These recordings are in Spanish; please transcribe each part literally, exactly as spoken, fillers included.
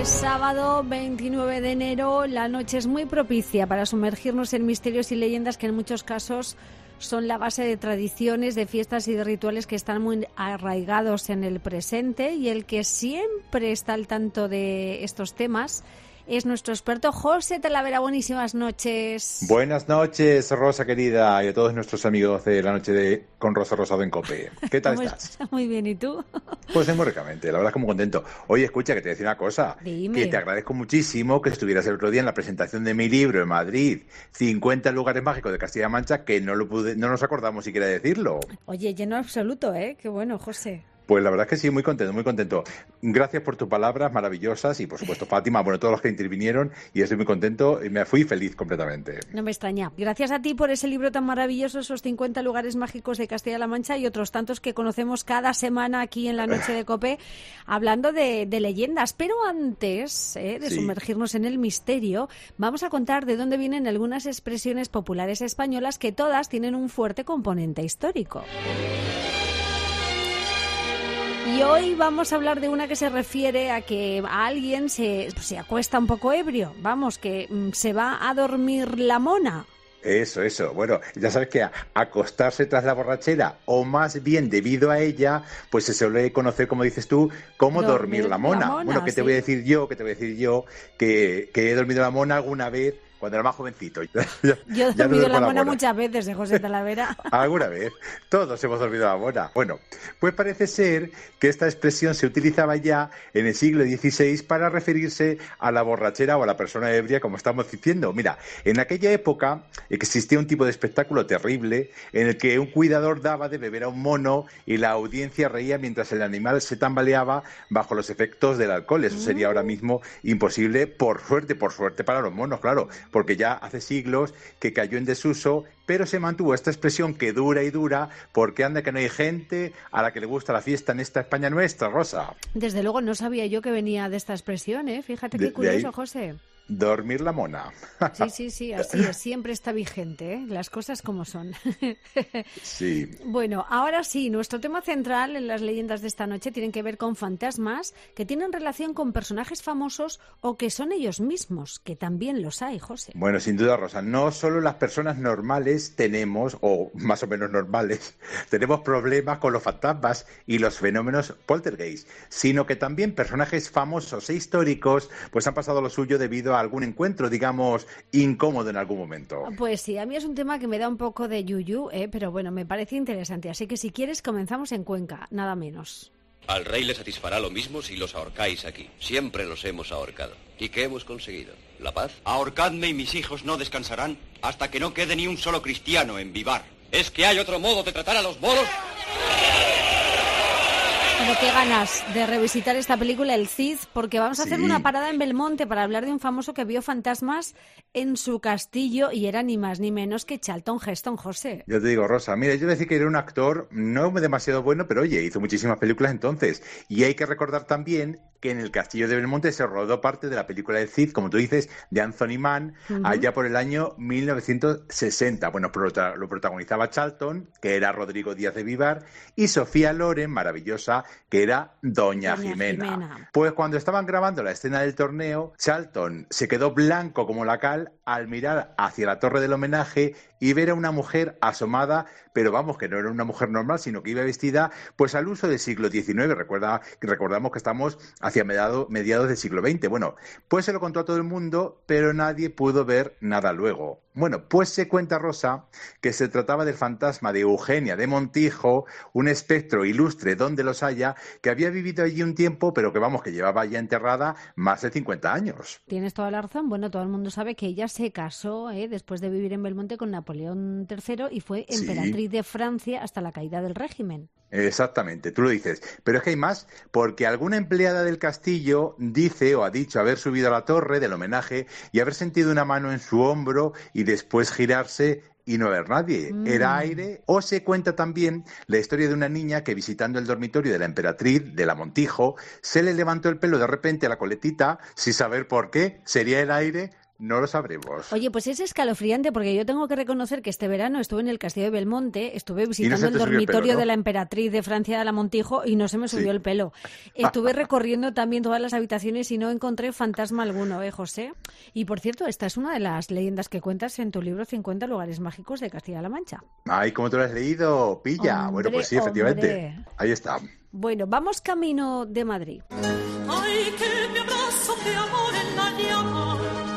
Sábado veintinueve de enero, la noche es muy propicia para sumergirnos en misterios y leyendas que en muchos casos son la base de tradiciones, de fiestas y de rituales que están muy arraigados en el presente, y el que siempre está al tanto de estos temas es nuestro experto José Talavera. Buenísimas noches. Buenas noches, Rosa querida, y a todos nuestros amigos de la noche de con Rosa Rosado en COPE. ¿Qué tal estás? Muy bien, ¿y tú? Pues muy ricamente, la verdad es que muy contento. Oye, escucha, que te voy a decir una cosa. Dime. Que te agradezco muchísimo que estuvieras el otro día en la presentación de mi libro en Madrid, cincuenta lugares mágicos de Castilla-La Mancha, que no lo pude, no nos acordamos siquiera de decirlo. Oye, lleno absoluto, ¿eh? Qué bueno, José. Pues la verdad es que sí, muy contento, muy contento. Gracias por tus palabras maravillosas y, por supuesto, Fátima, bueno, todos los que intervinieron, y estoy muy contento y me fui feliz completamente. No me extraña. Gracias a ti por ese libro tan maravilloso, esos cincuenta lugares mágicos de Castilla-La Mancha y otros tantos que conocemos cada semana aquí en la noche de COPE, hablando de, de leyendas. Pero antes eh, de sí. sumergirnos en el misterio, vamos a contar de dónde vienen algunas expresiones populares españolas que todas tienen un fuerte componente histórico. Y hoy vamos a hablar de una que se refiere a que a alguien se, se acuesta un poco ebrio, vamos, que mm, se va a dormir la mona. Eso, eso. Bueno, ya sabes que acostarse tras la borrachera, o más bien debido a ella, pues se suele conocer, como dices tú, como dormir, dormir la, mona. la mona. Bueno, ¿qué sí. te voy a decir yo? ¿Qué te voy a decir yo? Que, que he dormido la mona alguna vez cuando era más jovencito. Ya, yo he dormido la mona muchas veces, de José Talavera. ¿Alguna vez? Todos hemos dormido la mona. Bueno, pues parece ser que esta expresión se utilizaba ya en el siglo dieciséis para referirse a la borrachera o a la persona ebria, como estamos diciendo. Mira, en aquella época existía un tipo de espectáculo terrible en el que un cuidador daba de beber a un mono y la audiencia reía mientras el animal se tambaleaba bajo los efectos del alcohol. Eso sería ahora mismo imposible, por suerte, por suerte para los monos, claro, porque ya hace siglos que cayó en desuso, pero se mantuvo esta expresión que dura y dura, porque anda que no hay gente a la que le gusta la fiesta en esta España nuestra, Rosa. Desde luego no sabía yo que venía de esta expresión, ¿eh? Fíjate qué de, curioso, de ahí... José. Dormir la mona. Sí, sí, sí, así es, siempre está vigente, ¿eh? Las cosas como son. Sí. Bueno, ahora sí, nuestro tema central en las leyendas de esta noche tienen que ver con fantasmas que tienen relación con personajes famosos o que son ellos mismos, que también los hay, José. Bueno, sin duda, Rosa, no solo las personas normales tenemos, o más o menos normales, tenemos problemas con los fantasmas y los fenómenos poltergeist, sino que también personajes famosos e históricos pues han pasado lo suyo debido a algún encuentro, digamos, incómodo en algún momento. Pues sí, a mí es un tema que me da un poco de yuyu, ¿eh? Pero bueno, me parece interesante. Así que si quieres, comenzamos en Cuenca, nada menos. Al rey le satisfará lo mismo si los ahorcáis aquí. Siempre los hemos ahorcado. ¿Y qué hemos conseguido? ¿La paz? Ahorcadme y mis hijos no descansarán hasta que no quede ni un solo cristiano en Vivar. ¿Es que hay otro modo de tratar a los moros? Bueno, qué ganas de revisitar esta película, El Cid, porque vamos a Sí. hacer una parada en Belmonte para hablar de un famoso que vio fantasmas en su castillo y era ni más ni menos que Charlton Heston, José. Yo te digo, Rosa, mira, yo voy a decir que era un actor no demasiado bueno, pero oye, hizo muchísimas películas entonces. Y hay que recordar también que en el Castillo de Belmonte se rodó parte de la película del Cid, como tú dices, de Anthony Mann, uh-huh. allá por el año mil novecientos sesenta. Bueno, prota- lo protagonizaba Charlton, que era Rodrigo Díaz de Vivar, y Sofía Loren, maravillosa, que era Doña, Doña Jimena. Jimena. Pues cuando estaban grabando la escena del torneo, Charlton se quedó blanco como la cal al mirar hacia la torre del homenaje y ver a una mujer asomada, pero vamos, que no era una mujer normal, sino que iba vestida pues al uso del siglo diecinueve. Recuerda, recordamos que estamos hacia mediado, mediados del siglo veinte. Bueno, pues se lo contó a todo el mundo, pero nadie pudo ver nada luego. Bueno, pues se cuenta, Rosa, que se trataba del fantasma de Eugenia de Montijo, un espectro ilustre donde los haya, que había vivido allí un tiempo, pero que vamos, que llevaba ya enterrada más de cincuenta años. Tienes toda la razón. Bueno, todo el mundo sabe que ella se casó ¿eh? después de vivir en Belmonte con Napoleón tercero y fue emperatriz sí. de Francia hasta la caída del régimen. Exactamente, tú lo dices. Pero es que hay más, porque alguna empleada del castillo dice o ha dicho haber subido a la torre del homenaje y haber sentido una mano en su hombro y después girarse y no haber nadie. Mm. Era aire. O se cuenta también la historia de una niña que visitando el dormitorio de la emperatriz, de la Montijo, se le levantó el pelo de repente a la coletita, sin saber por qué. ¿Sería el aire? No lo sabremos. Oye, pues es escalofriante porque yo tengo que reconocer que este verano estuve en el Castillo de Belmonte, estuve visitando no el dormitorio el pelo, ¿no? de la emperatriz de Francia de la Montijo y no se me subió sí. el pelo. Estuve recorriendo también todas las habitaciones y no encontré fantasma alguno, ¿eh, José? Y por cierto, esta es una de las leyendas que cuentas en tu libro cincuenta lugares mágicos de Castilla-La Mancha. Ay, ¿cómo te lo has leído? Pilla. Hombre, bueno, pues sí, efectivamente. Hombre. Ahí está. Bueno, vamos camino de Madrid. Ay, que me abrazo, que amor en la llama.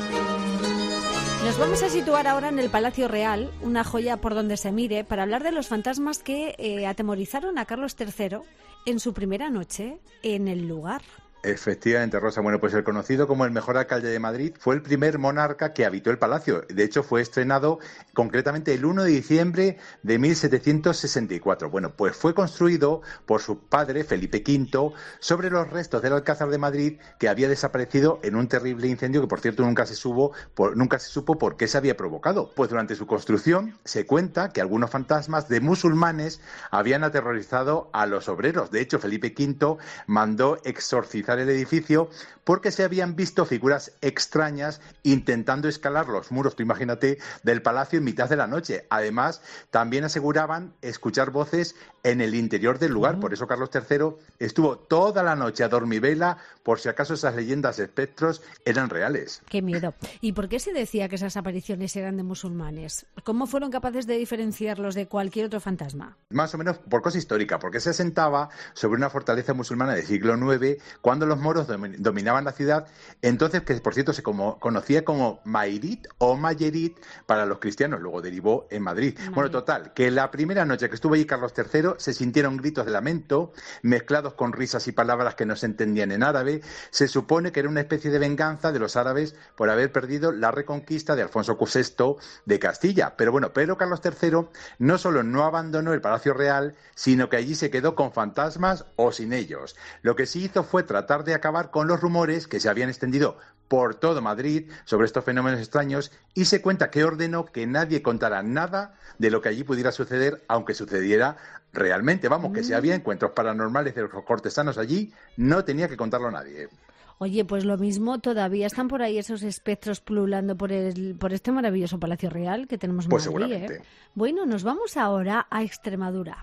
Nos vamos a situar ahora en el Palacio Real, una joya por donde se mire, para hablar de los fantasmas que eh, atemorizaron a Carlos tercero en su primera noche en el lugar. Efectivamente, Rosa. Bueno, pues el conocido como el mejor alcalde de Madrid fue el primer monarca que habitó el palacio. De hecho, fue estrenado concretamente el uno de diciembre de mil setecientos sesenta y cuatro. Bueno, pues fue construido por su padre, Felipe quinto, sobre los restos del Alcázar de Madrid que había desaparecido en un terrible incendio que, por cierto, nunca se, supo, por, nunca se supo por qué se había provocado. Pues durante su construcción se cuenta que algunos fantasmas de musulmanes habían aterrorizado a los obreros. De hecho, Felipe quinto mandó exorcizar el edificio porque se habían visto figuras extrañas intentando escalar los muros, tú imagínate, del palacio en mitad de la noche. Además, también aseguraban escuchar voces en el interior del lugar. Por eso Carlos tercero estuvo toda la noche a dormivela por si acaso esas leyendas de espectros eran reales. Qué miedo. ¿Y por qué se decía que esas apariciones eran de musulmanes? ¿Cómo fueron capaces de diferenciarlos de cualquier otro fantasma? Más o menos por cosa histórica, porque se asentaba sobre una fortaleza musulmana del siglo nueve cuando los moros dominaban la ciudad, entonces, que por cierto se como, conocía como Mairit o Mayerit para los cristianos, luego derivó en Madrid. Madrid. Bueno, total, que la primera noche que estuvo allí Carlos tercero se sintieron gritos de lamento, mezclados con risas y palabras que no se entendían en árabe. Se supone que era una especie de venganza de los árabes por haber perdido la reconquista de Alfonso sexto de Castilla. Pero bueno, pero Carlos tercero no solo no abandonó el Palacio Real, sino que allí se quedó con fantasmas o sin ellos. Lo que sí hizo fue tratar de acabar con los rumores que se habían extendido por todo Madrid sobre estos fenómenos extraños y se cuenta que ordenó que nadie contara nada de lo que allí pudiera suceder, aunque sucediera realmente. Vamos, que si había encuentros paranormales de los cortesanos allí, no tenía que contarlo nadie. Oye, pues lo mismo, todavía están por ahí esos espectros pululando por el por este maravilloso Palacio Real que tenemos en pues Madrid, seguramente. ¿eh? Bueno, nos vamos ahora a Extremadura.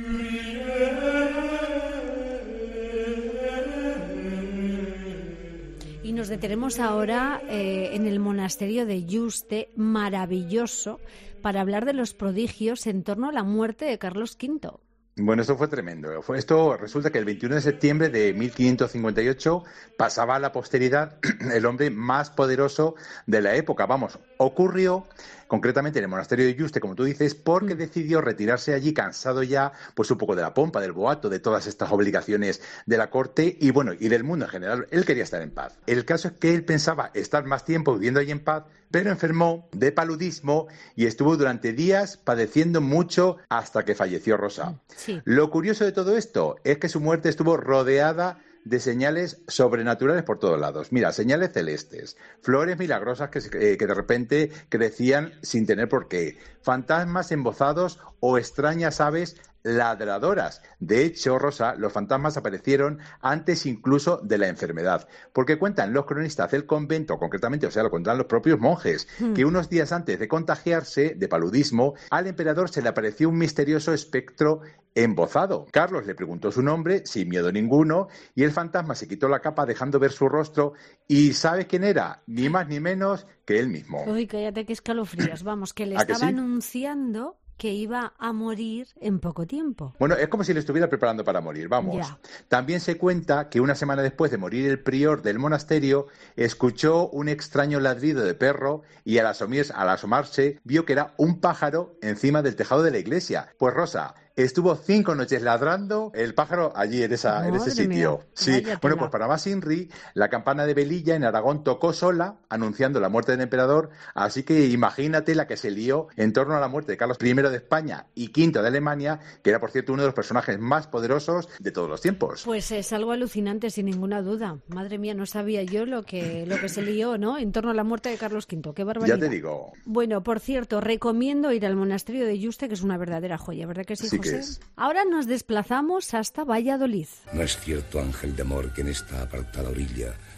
Y nos detenemos ahora eh, en el monasterio de Yuste, maravilloso, para hablar de los prodigios en torno a la muerte de Carlos quinto. Bueno, esto fue tremendo. Esto resulta que el veintiuno de septiembre de mil quinientos cincuenta y ocho pasaba a la posteridad el hombre más poderoso de la época. Vamos, ocurrió concretamente en el monasterio de Yuste, como tú dices, porque decidió retirarse allí cansado ya, pues un poco de la pompa, del boato, de todas estas obligaciones de la corte y bueno, y del mundo en general. Él quería estar en paz. El caso es que él pensaba estar más tiempo viviendo allí en paz, pero enfermó de paludismo y estuvo durante días padeciendo mucho hasta que falleció, Rosa. Sí. Lo curioso de todo esto es que su muerte estuvo rodeada de señales sobrenaturales por todos lados. Mira, señales celestes, flores milagrosas que, eh, que de repente crecían sin tener por qué, fantasmas embozados o extrañas aves ladradoras. De hecho, Rosa, los fantasmas aparecieron antes incluso de la enfermedad, porque cuentan los cronistas del convento, concretamente, o sea, lo cuentan los propios monjes, mm. que unos días antes de contagiarse de paludismo, al emperador se le apareció un misterioso espectro embozado. Carlos le preguntó su nombre, sin miedo ninguno, y el fantasma se quitó la capa dejando ver su rostro, y ¿sabe quién era? Ni más ni menos que él mismo. Uy, cállate, que escalofríos. Vamos, que le ¿A que estaba sí? anunciando que iba a morir en poco tiempo. Bueno, es como si le estuviera preparando para morir, vamos. Ya. También se cuenta que una semana después de morir el prior del monasterio, escuchó un extraño ladrido de perro y al asomarse, al asomarse vio que era un pájaro encima del tejado de la iglesia. Pues Rosa, estuvo cinco noches ladrando el pájaro allí en, esa, en ese sitio. Mía, sí, váyatela. Bueno, pues para más inri, la campana de Velilla en Aragón tocó sola, anunciando la muerte del emperador, así que imagínate la que se lió en torno a la muerte de Carlos primero de España y quinto de Alemania, que era, por cierto, uno de los personajes más poderosos de todos los tiempos. Pues es algo alucinante, sin ninguna duda. Madre mía, no sabía yo lo que, lo que se lió, ¿no?, en torno a la muerte de Carlos quinto. ¡Qué barbaridad! Ya te digo. Bueno, por cierto, recomiendo ir al monasterio de Yuste, que es una verdadera joya, ¿verdad que sí, Sí José? que es. Ahora nos desplazamos hasta Valladolid. No es cierto, ángel de amor, que en esta apartada orilla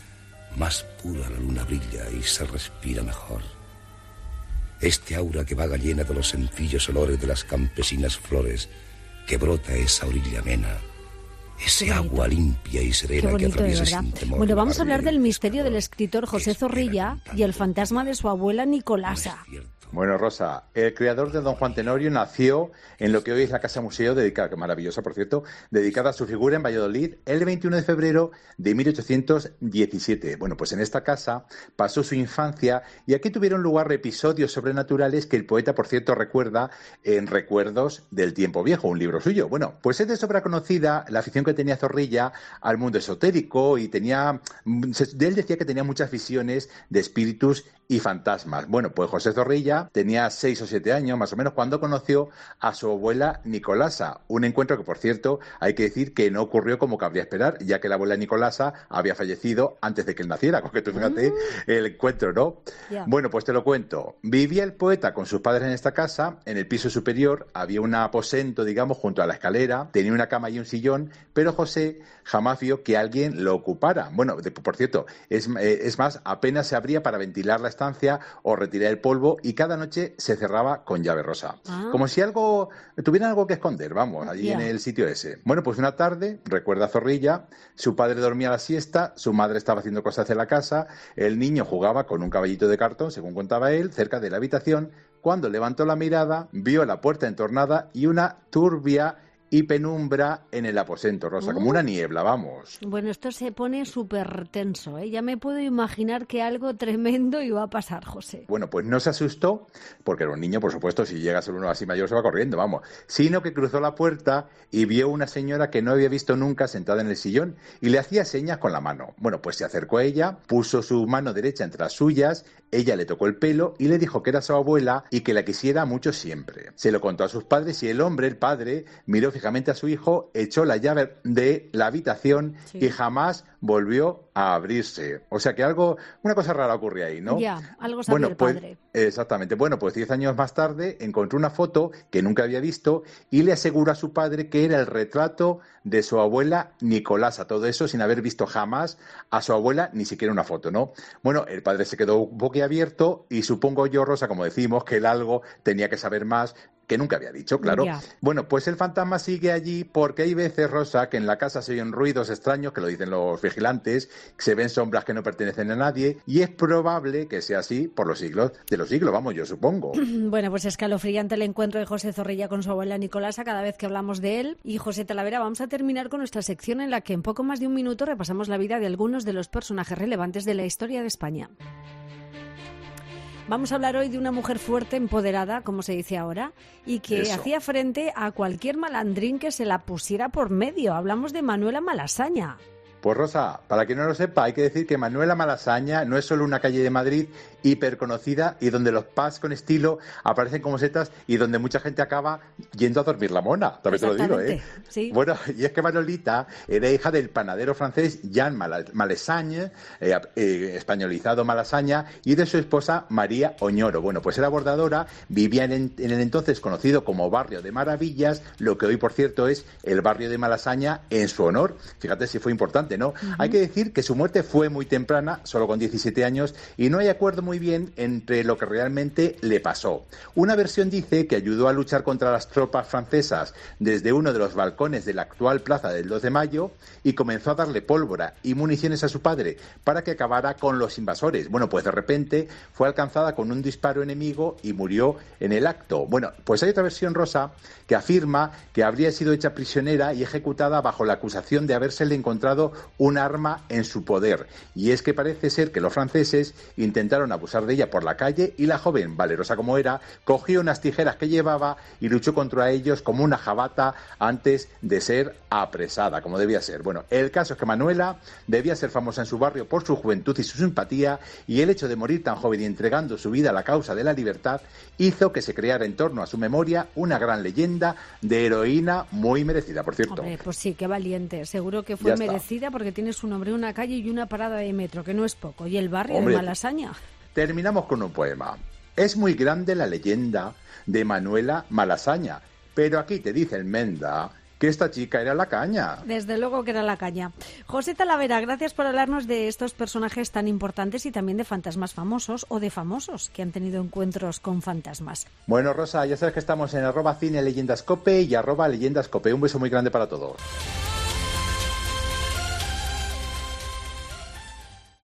más pura la luna brilla y se respira mejor. Este aura que vaga llena de los sencillos olores de las campesinas flores, que brota esa orilla amena, ese agua limpia y serena que atraviesa sin temor. Bueno, vamos a hablar del misterio del escritor José Zorrilla y el fantasma de su abuela Nicolasa. Bueno, Rosa, el creador de Don Juan Tenorio nació en lo que hoy es la Casa Museo, dedicada, que maravillosa, por cierto, dedicada a su figura en Valladolid el veintiuno de febrero de mil ochocientos diecisiete. Bueno, pues en esta casa pasó su infancia y aquí tuvieron lugar episodios sobrenaturales que el poeta, por cierto, recuerda en Recuerdos del Tiempo Viejo, un libro suyo. Bueno, pues es de sobra conocida la afición que tenía Zorrilla al mundo esotérico y tenía, de él decía que tenía muchas visiones de espíritus y fantasmas. Bueno, pues José Zorrilla tenía seis o siete años, más o menos, cuando conoció a su abuela Nicolasa. Un encuentro que, por cierto, hay que decir que no ocurrió como cabría esperar, ya que la abuela Nicolasa había fallecido antes de que él naciera. Con que tú fíjate mm. el encuentro, ¿no? Yeah. Bueno, pues te lo cuento. Vivía el poeta con sus padres en esta casa. En el piso superior había un aposento, digamos, junto a la escalera. Tenía una cama y un sillón, pero José jamás vio que alguien lo ocupara. Bueno, de, por cierto, es, eh, es más, apenas se abría para ventilar la estancia o retirar el polvo y cada noche se cerraba con llave rosa. Ah. Como si algo tuvieran algo que esconder, vamos, allí yeah. en el sitio ese. Bueno, pues una tarde, recuerda Zorrilla, su padre dormía la siesta, su madre estaba haciendo cosas en la casa, el niño jugaba con un caballito de cartón, según contaba él, cerca de la habitación. Cuando levantó la mirada, vio la puerta entornada y una turbia y penumbra en el aposento, Rosa, uh. como una niebla, vamos. Bueno, esto se pone súper tenso, ¿eh? Ya me puedo imaginar que algo tremendo iba a pasar, José. Bueno, pues no se asustó, porque era un niño, por supuesto, si llega a ser uno así mayor se va corriendo, vamos, sino que cruzó la puerta y vio una señora que no había visto nunca sentada en el sillón y le hacía señas con la mano. Bueno, pues se acercó a ella, puso su mano derecha entre las suyas, ella le tocó el pelo y le dijo que era su abuela y que la quisiera mucho siempre. Se lo contó a sus padres y el hombre, el padre, miró fijamente a su hijo, echó la llave de la habitación sí. y jamás volvió a abrirse. O sea que algo, una cosa rara ocurría ahí, ¿no? Ya, algo sabía bueno, el pues, padre. Exactamente. Bueno, pues diez años más tarde encontró una foto que nunca había visto y le aseguró a su padre que era el retrato de su abuela Nicolasa. Todo eso sin haber visto jamás a su abuela, ni siquiera una foto, ¿no? Bueno, el padre se quedó boquiabierto y supongo yo, Rosa, como decimos, que él algo tenía que saber más que nunca había dicho, claro. Ya. Bueno, pues el fantasma sigue allí porque hay veces, Rosa, que en la casa se oyen ruidos extraños, que lo dicen los vigilantes, que se ven sombras que no pertenecen a nadie, y es probable que sea así por los siglos de los siglos, vamos, yo supongo. Bueno, pues escalofriante el encuentro de José Zorrilla con su abuela Nicolasa cada vez que hablamos de él. Y José Talavera, vamos a terminar con nuestra sección en la que en poco más de un minuto repasamos la vida de algunos de los personajes relevantes de la historia de España. Vamos a hablar hoy de una mujer fuerte, empoderada, como se dice ahora, y que Eso. hacía frente a cualquier malandrín que se la pusiera por medio. Hablamos de Manuela Malasaña. Pues Rosa, para quien no lo sepa, hay que decir que Manuela Malasaña no es solo una calle de Madrid hiperconocida y donde los pubs con estilo aparecen como setas y donde mucha gente acaba yendo a dormir la mona, también te lo digo, ¿eh? Sí. Bueno, y es que Manolita era hija del panadero francés Jean Malasaña, eh, eh, españolizado Malasaña, y de su esposa María Oñoro. Bueno, pues era bordadora, vivía en, en el entonces conocido como Barrio de Maravillas, lo que hoy, por cierto, es el barrio de Malasaña en su honor. Fíjate si fue importante, ¿no? Uh-huh. Hay que decir que su muerte fue muy temprana, solo con diecisiete años, y no hay acuerdo muy bien entre lo que realmente le pasó. Una versión dice que ayudó a luchar contra las tropas francesas desde uno de los balcones de la actual plaza del dos de mayo y comenzó a darle pólvora y municiones a su padre para que acabara con los invasores. Bueno, pues de repente fue alcanzada con un disparo enemigo y murió en el acto. Bueno, pues hay otra versión, Rosa, que afirma que habría sido hecha prisionera y ejecutada bajo la acusación de habérsele encontrado un arma en su poder. Y es que parece ser que los franceses intentaron abusar de ella por la calle y la joven, valerosa como era, cogió unas tijeras que llevaba y luchó contra ellos como una jabata antes de ser apresada, como debía ser. Bueno, el caso es que Manuela debía ser famosa en su barrio por su juventud y su simpatía, y el hecho de morir tan joven y entregando su vida a la causa de la libertad hizo que se creara en torno a su memoria una gran leyenda de heroína muy merecida, por cierto. Hombre, pues sí, qué valiente. Seguro que fue merecida porque tiene su nombre, una calle y una parada de metro, que no es poco. Y el barrio Hombre, de Malasaña. Terminamos con un poema. Es muy grande la leyenda de Manuela Malasaña, pero aquí te dice el Menda que esta chica era la caña. Desde luego que era la caña. José Talavera, gracias por hablarnos de estos personajes tan importantes y también de fantasmas famosos o de famosos que han tenido encuentros con fantasmas. Bueno, Rosa, ya sabes que estamos en arroba cine leyendascope y arroba leyendascope. Un beso muy grande para todos.